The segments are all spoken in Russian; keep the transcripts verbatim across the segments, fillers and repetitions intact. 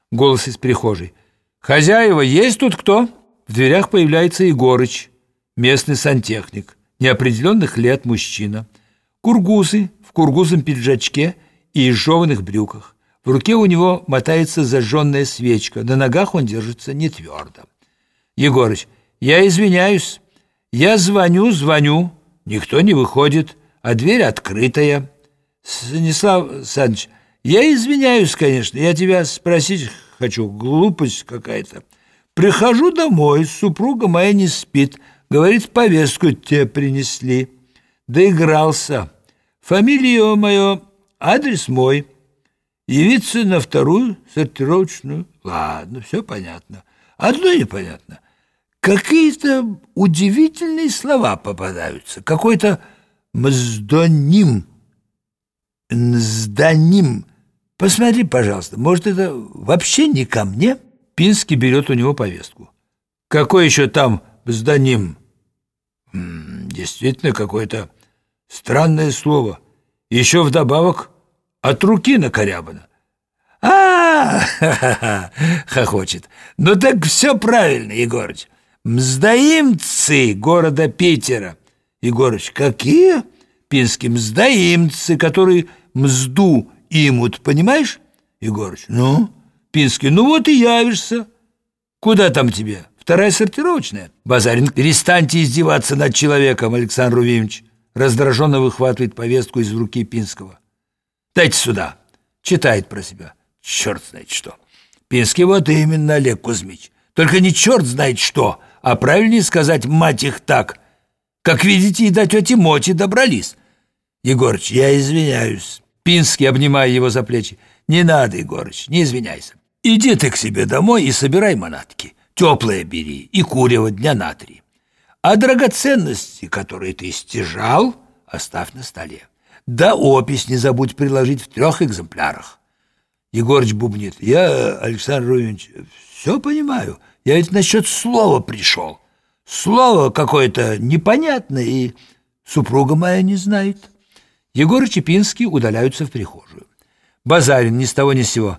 Голос из прихожей. «Хозяева, есть тут кто?» В дверях появляется Егорыч, местный сантехник, неопределенных лет мужчина. Кургузы в кургузом пиджачке и изжеванных брюках. В руке у него мотается зажженная свечка, на ногах он держится не твердо. Егорыч. «Я извиняюсь. Я звоню, звоню. Никто не выходит, а дверь открытая. Станислав Александрович, я извиняюсь, конечно, я тебя спросить хочу, глупость какая-то. Прихожу домой, супруга моя не спит, говорит, повестку тебе принесли. Доигрался. Фамилия моя, адрес мой. Явиться на вторую сортировочную. Ладно, все понятно. Одно непонятно. Какие-то удивительные слова попадаются. Какой-то мздоним. Нзданим. Посмотри, пожалуйста, может, это вообще не ко мне?» Пинский берет у него повестку. «Какой еще там мздоним?» «Действительно, какое-то странное слово. Еще вдобавок от руки накорябано». «А-а-а!» — хохочет. «Ну так все правильно, Егорыч. Мздоимцы города Питера». Егорыч. «Какие?» Пинский. «Мздоимцы, которые мзду имут, понимаешь?» Егорыч. «Ну?» Пинский. «Ну вот и явишься. Куда там тебе? Вторая сортировочная?» Базарин. «Перестаньте издеваться над человеком, Александр Рувимович». Раздраженно выхватывает повестку из руки Пинского. «Дайте сюда». Читает про себя. Черт знает что. Пинский. «Вот именно, Олег Кузьмич. Только не черт знает что, а правильнее сказать, мать их так. Как видите, и до тети Моти добрались». Егорыч. «Я извиняюсь». Пинский, обнимая его за плечи. «Не надо, Егорыч, не извиняйся. Иди ты к себе домой и собирай манатки. Теплое бери и курево дня на три. А драгоценности, которые ты стяжал, оставь на столе. Да опись не забудь приложить в трех экземплярах». Егорыч бубнит. «Я, Александр Рувимович, все понимаю. Я ведь насчет слова пришел. Слово какое-то непонятное, и супруга моя не знает». Егорыч и Пинский удаляются в прихожую. Базарин ни с того ни с сего.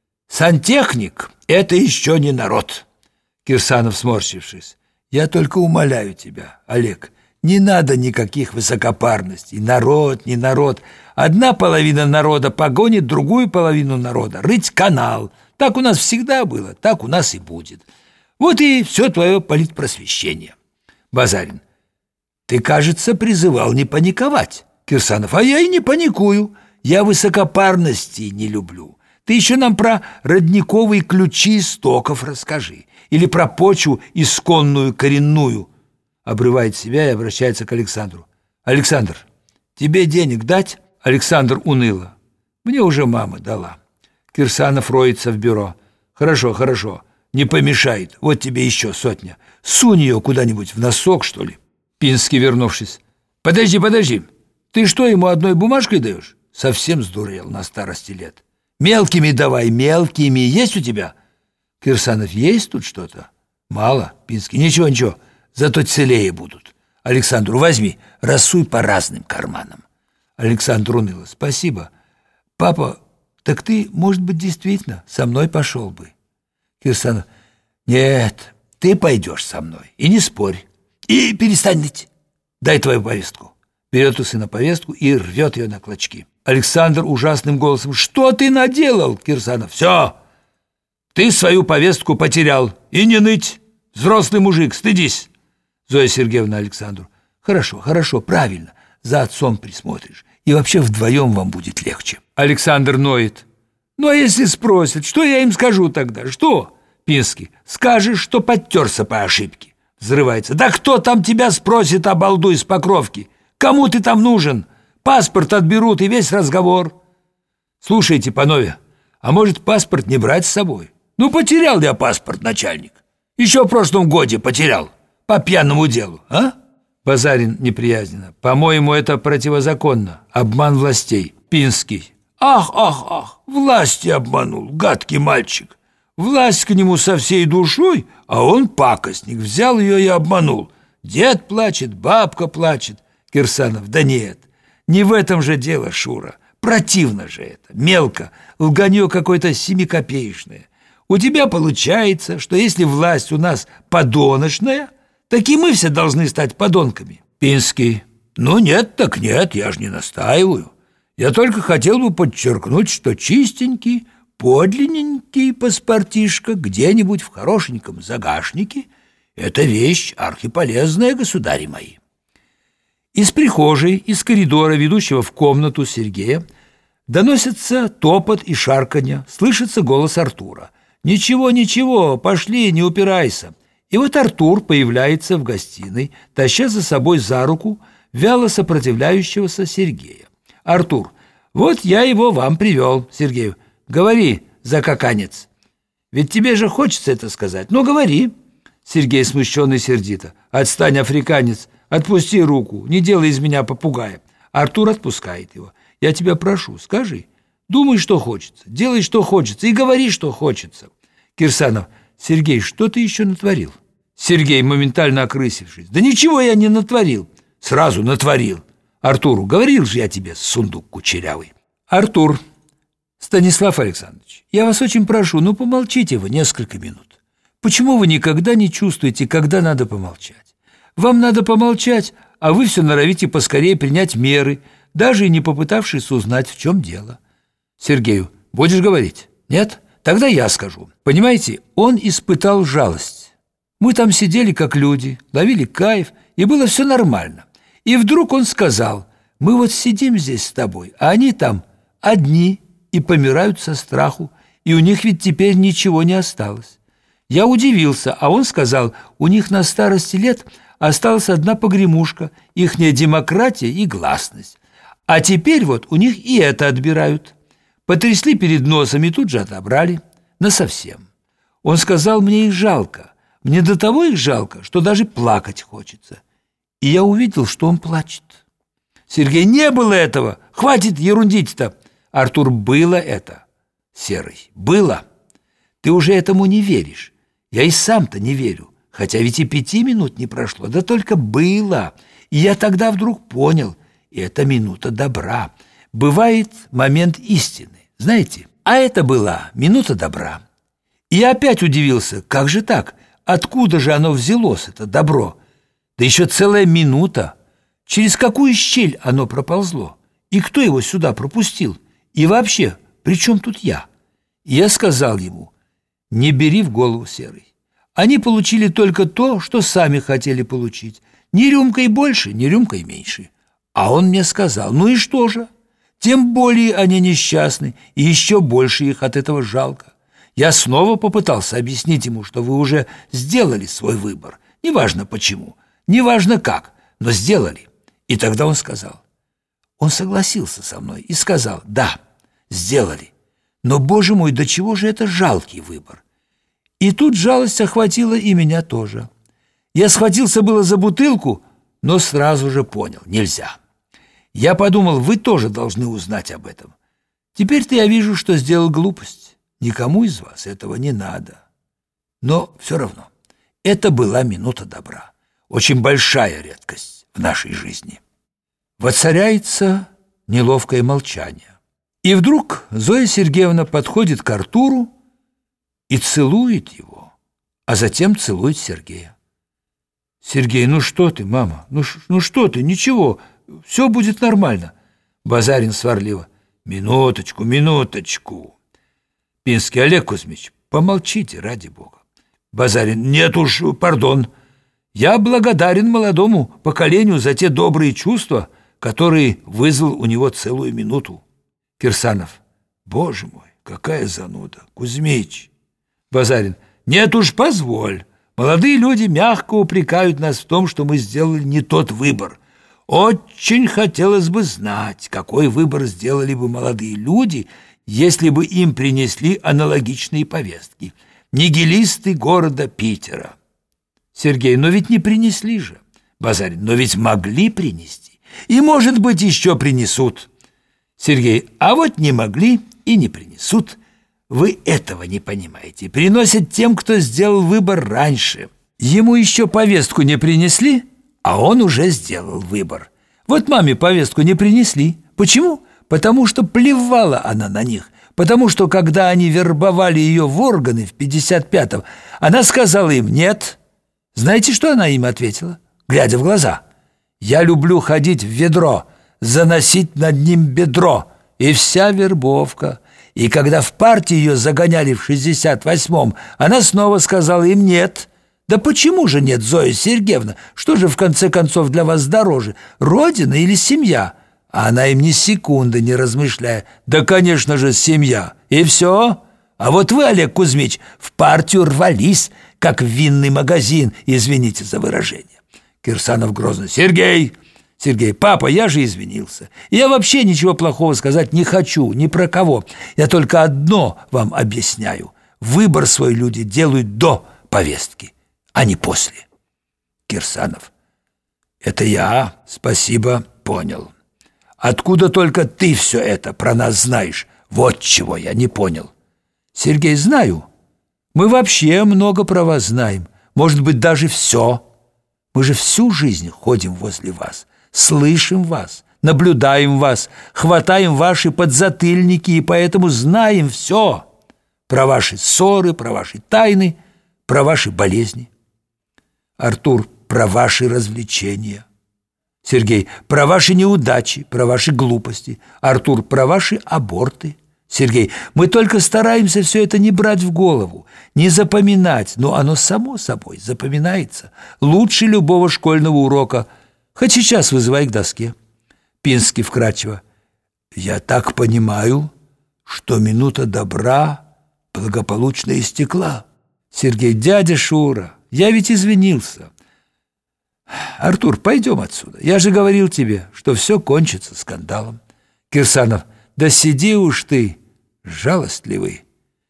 «Сантехник — это еще не народ». Кирсанов, сморщившись. «Я только умоляю тебя, Олег, не надо никаких высокопарностей. Народ, не народ. Одна половина народа погонит другую половину народа. Рыть канал. Так у нас всегда было, так у нас и будет. Вот и все твое политпросвещение». Базарин. «Ты, кажется, призывал не паниковать». Кирсанов. «А я и не паникую. Я высокопарности не люблю. Ты еще нам про родниковые ключи истоков расскажи. Или про почву исконную коренную». Обрывает себя и обращается к Александру. «Александр, тебе денег дать?» Александр уныло. «Мне уже мама дала». Кирсанов роется в бюро. «Хорошо, хорошо. Не помешает. Вот тебе еще сотня. Сунь ее куда-нибудь в носок, что ли». Пинский, вернувшись. «Подожди, подожди. Ты что, ему одной бумажкой даешь?» Совсем сдурел на старости лет. «Мелкими давай, мелкими. Есть у тебя?» Кирсанов. «Есть тут что-то?» «Мало». Пинский. «Ничего, ничего. Зато целее будут». Александру. «Возьми, рассуй по разным карманам». Александр уныло. «Спасибо. Папа, так ты, может быть, действительно со мной пошел бы?» Кирсанов. «Нет, ты пойдешь со мной. И не спорь. И перестань ныть. Дай твою повестку». Берет у сына повестку и рвет ее на клочки. Александр ужасным голосом. «Что ты наделал?» Кирсанов. «Все. Ты свою повестку потерял. И не ныть. Взрослый мужик, стыдись». Зоя Сергеевна Александру. «Хорошо, хорошо, правильно. За отцом присмотришь. И вообще вдвоем вам будет легче». Александр ноет. «Ну а если спросят, что я им скажу тогда? Что?» Пинский. «Скажешь, что подтерся по ошибке». Взрывается. «Да кто там тебя спросит, обалдуй с Покровки? Кому ты там нужен? Паспорт отберут, и весь разговор». «Слушайте, панове, а может, паспорт не брать с собой?» «Ну, потерял я паспорт, начальник. Еще в прошлом годе потерял. По пьяному делу, а?» Базарин неприязненно. «По-моему, это противозаконно. Обман властей». Пинский. «Ах, ах, ах, власти обманул, гадкий мальчик. Власть к нему со всей душой, а он пакостник, взял ее и обманул. Дед плачет, бабка плачет». Кирсанов. «Да нет, не в этом же дело, Шура. Противно же это, мелко, лганье какое-то семикопеечное. У тебя получается, что если власть у нас подоночная, так и мы все должны стать подонками. Пинский: ну нет, так нет, я же не настаиваю. Я только хотел бы подчеркнуть, что чистенький, подлинненький паспортишка где-нибудь в хорошеньком загашнике – это вещь архиполезная, государи мои. Из прихожей, из коридора, ведущего в комнату Сергея, доносится топот и шарканье, слышится голос Артура. «Ничего, ничего, пошли, не упирайся». И вот Артур появляется в гостиной, таща за собой за руку вяло сопротивляющегося Сергея. «Артур, вот я его вам привел, Сергею. Говори, закаканец. Ведь тебе же хочется это сказать. Ну, говори». Сергей, смущенный, сердито: «Отстань, африканец, отпусти руку, не делай из меня попугая». Артур отпускает его. «Я тебя прошу, скажи. Думай, что хочется, делай, что хочется, и говори, что хочется». Кирсанов: «Сергей, что ты еще натворил?» Сергей, моментально окрысившись: «Да ничего я не натворил». «Сразу натворил. Артуру говорил же я тебе, сундук кучерявый». Артур: «Станислав Александрович, я вас очень прошу, ну помолчите вы несколько минут. Почему вы никогда не чувствуете, когда надо помолчать? Вам надо помолчать, а вы все норовите поскорее принять меры, даже и не попытавшись узнать, в чем дело». Сергею: «Будешь говорить? Нет? Тогда я скажу. Понимаете, он испытал жалость. Мы там сидели как люди, ловили кайф, и было все нормально. И вдруг он сказал: мы вот сидим здесь с тобой, а они там одни и помирают со страху, и у них ведь теперь ничего не осталось. Я удивился, а он сказал: у них на старости лет осталась одна погремушка, ихняя демократия и гласность. А теперь вот у них и это отбирают. Потрясли перед носом и тут же отобрали. Насовсем. Он сказал: мне их жалко. Мне до того их жалко, что даже плакать хочется». И я увидел, что он плачет. Сергей: «Не было этого! Хватит ерундить-то!» Артур: «Было это, Серый, было. Ты уже этому не веришь. Я и сам-то не верю, хотя ведь и пяти минут не прошло, да только было. И я тогда вдруг понял, и это минута добра. Бывает момент истины, знаете? А это была минута добра. И я опять удивился: как же так? Откуда же оно взялось, это добро? Да еще целая минута. Через какую щель оно проползло? И кто его сюда пропустил? И вообще, при чем тут я?» И я сказал ему: «Не бери в голову, Серый. Они получили только то, что сами хотели получить. Ни рюмкой больше, ни рюмкой меньше». А он мне сказал: «Ну и что же? Тем более они несчастны, и еще больше их от этого жалко». Я снова попытался объяснить ему, что вы уже сделали свой выбор. Неважно почему, неважно как, но сделали. И тогда он сказал, он согласился со мной и сказал: «Да, сделали. Но, боже мой, до чего же это жалкий выбор». И тут жалость охватила и меня тоже. Я схватился было за бутылку, но сразу же понял – нельзя. Я подумал, вы тоже должны узнать об этом. Теперь-то я вижу, что сделал глупость. Никому из вас этого не надо. Но все равно, это была минута добра. Очень большая редкость в нашей жизни. Воцаряется неловкое молчание. И вдруг Зоя Сергеевна подходит к Артуру и целует его, а затем целует Сергея. Сергей: «Ну что ты, мама, ну, ну что ты, ничего, все будет нормально». Базарин сварливо: «Минуточку, минуточку». Пинский: «Олег Кузьмич, помолчите, ради бога». Базарин: «Нет уж, пардон. Я благодарен молодому поколению за те добрые чувства, которые вызвал у него целую минуту». Кирсанов: «Боже мой, какая зануда, Кузьмич». Базарин: «Нет уж, позволь. Молодые люди мягко упрекают нас в том, что мы сделали не тот выбор. Очень хотелось бы знать, какой выбор сделали бы молодые люди, если бы им принесли аналогичные повестки. Нигилисты города Питера». Сергей: «Но ведь не принесли же». Базарин: «Но ведь могли принести. И, может быть, еще принесут». Сергей: «А вот не могли и не принесут. Вы этого не понимаете. Приносят тем, кто сделал выбор раньше. Ему еще повестку не принесли, а он уже сделал выбор. Вот маме повестку не принесли. Почему? Потому что плевала она на них. потому что, когда они вербовали ее в органы в пятьдесят пятом, она сказала им «нет». Знаете, что она им ответила, глядя в глаза? «Я люблю ходить в ведро, заносить над ним бедро». И вся вербовка. И когда в партию ее загоняли в шестьдесят восьмом, она снова сказала им «нет». Да почему же нет, Зоя Сергеевна? Что же в конце концов для вас дороже, родина или семья? А она им ни секунды не размышляя: да, конечно же, семья. И все. А вот вы, Олег Кузьмич, в партию рвались, как в винный магазин, извините за выражение. Кирсанов грозно: Сергей, Сергей, папа, я же извинился. Я вообще ничего плохого сказать не хочу, ни про кого. Я только одно вам объясняю: выбор свой люди делают до повестки, а не после. Кирсанов: это я, спасибо, понял. Откуда только ты все это про нас знаешь? Вот чего я не понял. Сергей: знаю. Мы вообще много про вас знаем. Может быть, даже все. Мы же всю жизнь ходим возле вас, слышим вас, наблюдаем вас, хватаем ваши подзатыльники, и поэтому знаем все. Про ваши ссоры, про ваши тайны, про ваши болезни. Артур: про ваши развлечения. Сергей: про ваши неудачи, про ваши глупости. Артур: про ваши аборты. Сергей: мы только стараемся все это не брать в голову, не запоминать, но оно само собой запоминается лучше любого школьного урока, хоть сейчас вызывай к доске. Пинский вкратчиво: я так понимаю, что минута добра благополучно истекла. Сергей: дядя Шура, я ведь извинился. Артур, пойдем отсюда. Я же говорил тебе, что все кончится скандалом. Кирсанов: да сиди уж ты, жалостливый.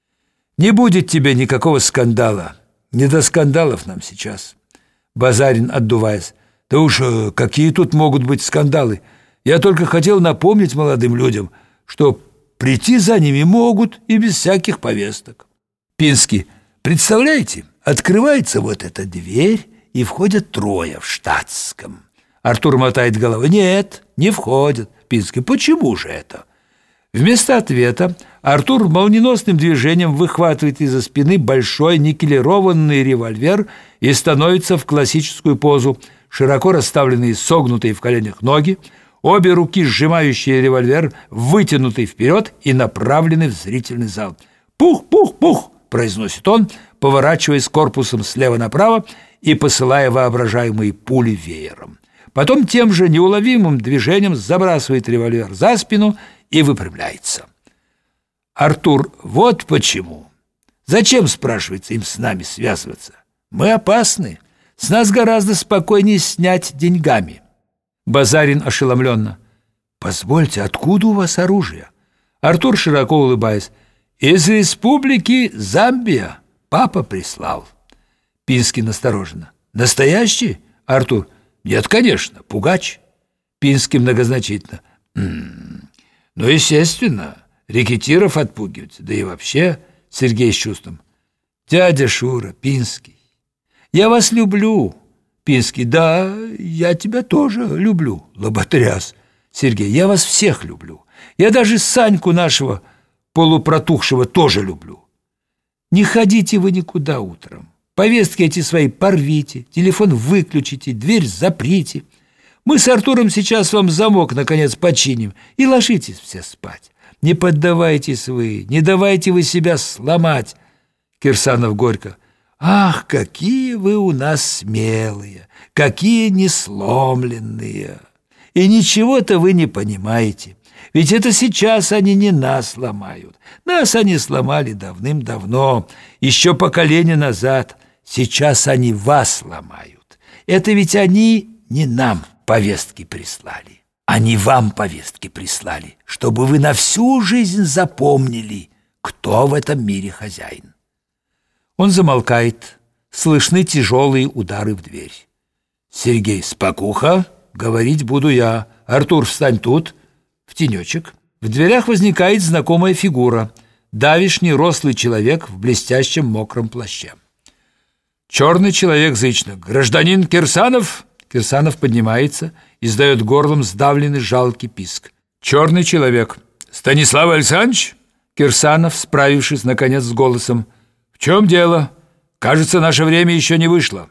Не будет тебе никакого скандала. Не до скандалов нам сейчас. Базарин, отдуваясь: да уж какие тут могут быть скандалы? Я только хотел напомнить молодым людям, что прийти за ними могут и без всяких повесток. Пинский: представляете, открывается вот эта дверь, и входят трое в штатском. Артур мотает головой: нет, не входят. Пинский: почему же это? Вместо ответа Артур молниеносным движением выхватывает из-за спины большой никелированный револьвер и становится в классическую позу: широко расставленные согнутые в коленях ноги, обе руки, сжимающие револьвер, вытянуты вперед и направлены в зрительный зал. «Пух, пух, пух!» – произносит он, поворачиваясь корпусом слева направо и посылая воображаемые пули веером. Потом тем же неуловимым движением забрасывает револьвер за спину и выпрямляется. Артур: вот почему. Зачем, спрашивается, им с нами связываться? Мы опасны. С нас гораздо спокойнее снять деньгами. Базарин ошеломленно: позвольте, откуда у вас оружие? Артур, широко улыбаясь: из республики Замбия. Папа прислал. Пинский настороженно: настоящий? Артур: нет, конечно, пугач. Пинский многозначительно: М-м, ну, естественно, рекетиров отпугивать, да и вообще. Сергей с чувством: дядя Шура, Пинский, я вас люблю. Пинский: да, я тебя тоже люблю, лоботряс. Сергей: я вас всех люблю. Я даже Саньку нашего полупротухшего тоже люблю. Не ходите вы никуда утром. Повестки эти свои порвите, телефон выключите, дверь заприте. Мы с Артуром сейчас вам замок, наконец, починим, и ложитесь все спать. Не поддавайтесь вы, не давайте вы себя сломать. Кирсанов горько: ах, какие вы у нас смелые, какие несломленные. И ничего-то вы не понимаете. Ведь это сейчас они не нас ломают. Нас они сломали давным-давно, еще поколение назад. Сейчас они вас ломают. Это ведь они не нам повестки прислали. Они вам повестки прислали, чтобы вы на всю жизнь запомнили, кто в этом мире хозяин. Он замолкает. Слышны тяжелые удары в дверь. Сергей: спокуха, говорить буду я. Артур, встань тут, в тенечек. В дверях возникает знакомая фигура. Давишний рослый человек в блестящем мокром плаще. Черный человек зычно: гражданин Кирсанов. Кирсанов поднимается, издает горлом сдавленный жалкий писк. Черный человек: Станислав Александрович? Кирсанов, справившись, наконец, с голосом: «В чем дело? Кажется, наше время еще не вышло».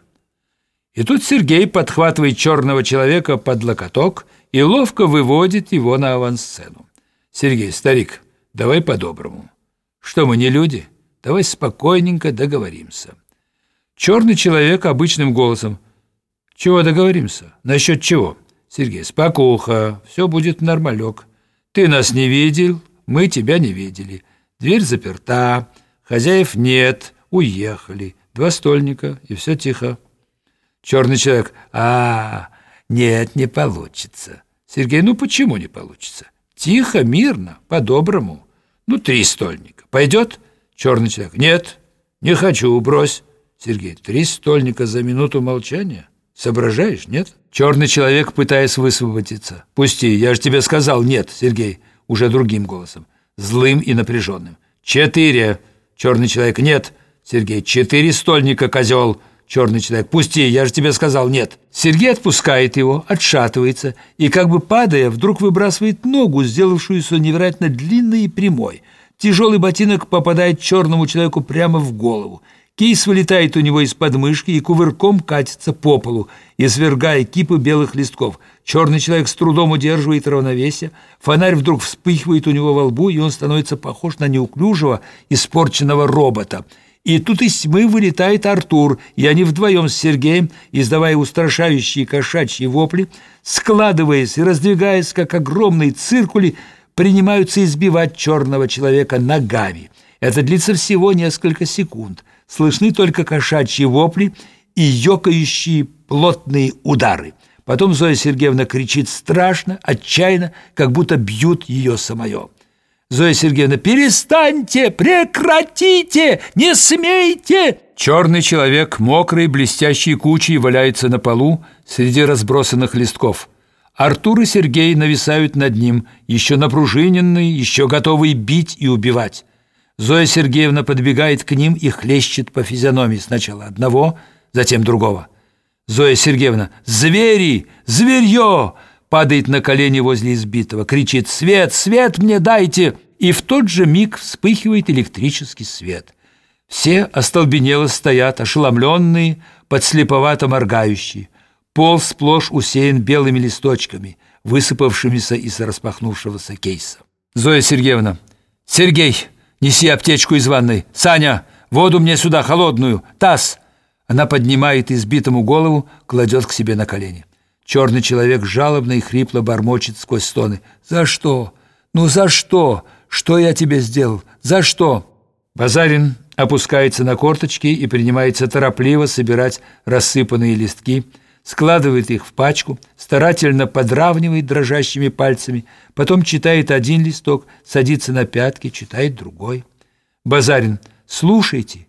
И тут Сергей подхватывает черного человека под локоток и ловко выводит его на авансцену. «Сергей, старик, давай по-доброму. Что, мы не люди? Давай спокойненько договоримся». Черный человек обычным голосом: «Чего договоримся? Насчет чего?» «Сергей, спокуха, все будет нормалек. Ты нас не видел, мы тебя не видели. Дверь заперта, хозяев нет, уехали, два стольника, и все тихо». Черный человек: «А, нет, не получится». Сергей: «Ну почему не получится? Тихо, мирно, по-доброму. Ну, три стольника. Пойдет?» Черный человек: «Нет, не хочу, брось». Сергей: «Три стольника за минуту молчания? Соображаешь, нет?» Черный человек, пытаясь высвободиться: «Пусти, я же тебе сказал нет». Сергей уже другим голосом, злым и напряженным: «Четыре». Черный человек: «Нет». Сергей: «Четыре стольника, козел». Черный человек: «Пусти, я же тебе сказал нет». Сергей отпускает его, отшатывается и, как бы падая, вдруг выбрасывает ногу, сделавшуюся невероятно длинной и прямой. Тяжелый ботинок попадает черному человеку прямо в голову. Кейс вылетает у него из подмышки и кувырком катится по полу, извергая кипы белых листков. Черный человек с трудом удерживает равновесие. Фонарь вдруг вспыхивает у него во лбу, и он становится похож на неуклюжего, испорченного робота. И тут из тьмы вылетает Артур, и они вдвоем с Сергеем, издавая устрашающие кошачьи вопли, складываясь и раздвигаясь, как огромные циркули, принимаются избивать черного человека ногами. Это длится всего несколько секунд. Слышны только кошачьи вопли и ёкающие плотные удары. Потом Зоя Сергеевна кричит страшно, отчаянно, как будто бьют ее самое. Зоя Сергеевна: «Перестаньте! Прекратите! Не смейте!» Черный человек, мокрый, блестящей кучей, валяется на полу среди разбросанных листков. Артур и Сергей нависают над ним, еще напружиненные, еще готовые бить и убивать. Зоя Сергеевна подбегает к ним и хлещет по физиономии сначала одного, затем другого. Зоя Сергеевна: «Звери! Зверье!» Падает на колени возле избитого, кричит: «Свет! Свет мне дайте!» И в тот же миг вспыхивает электрический свет. Все остолбенело стоят, ошеломленные, подслеповато моргающие. Пол сплошь усеян белыми листочками, высыпавшимися из распахнувшегося кейса. Зоя Сергеевна: «Сергей, неси аптечку из ванной. Саня, воду мне сюда, холодную. Таз!» Она поднимает избитому голову, кладет к себе на колени. Черный человек жалобно и хрипло бормочет сквозь стоны: «За что? Ну за что? Что я тебе сделал? За что?» Базарин опускается на корточки и принимается торопливо собирать рассыпанные листки, складывает их в пачку, старательно подравнивает дрожащими пальцами, потом читает один листок, садится на пятки, читает другой. Базарин: «Слушайте,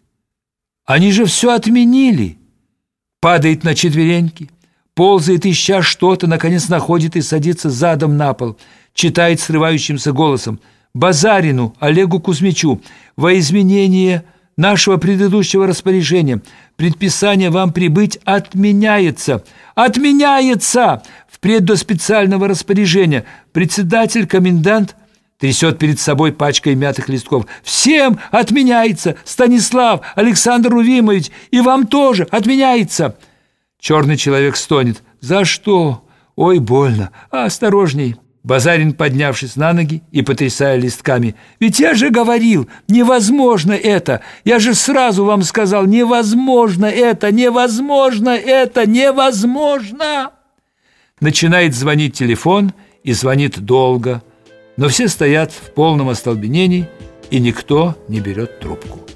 они же все отменили!» Падает на четвереньки, ползает, ища что-то, наконец находит и садится задом на пол, читает срывающимся голосом: «Базарину Олегу Кузьмичу, во изменение нашего предыдущего распоряжения предписание вам прибыть отменяется. Отменяется! Впредь до специального распоряжения. Председатель, комендант...» Трясет перед собой пачкой мятых листков: «Всем отменяется! Станислав, Александр Рувимович, и вам тоже отменяется!» Черный человек стонет: «За что? Ой, больно! А, осторожней!» Базарин, поднявшись на ноги и потрясая листками: «Ведь я же говорил, невозможно это! Я же сразу вам сказал, невозможно это! Невозможно это! Невозможно!» Начинает звонить телефон, и звонит долго, но все стоят в полном остолбенении, и никто не берет трубку.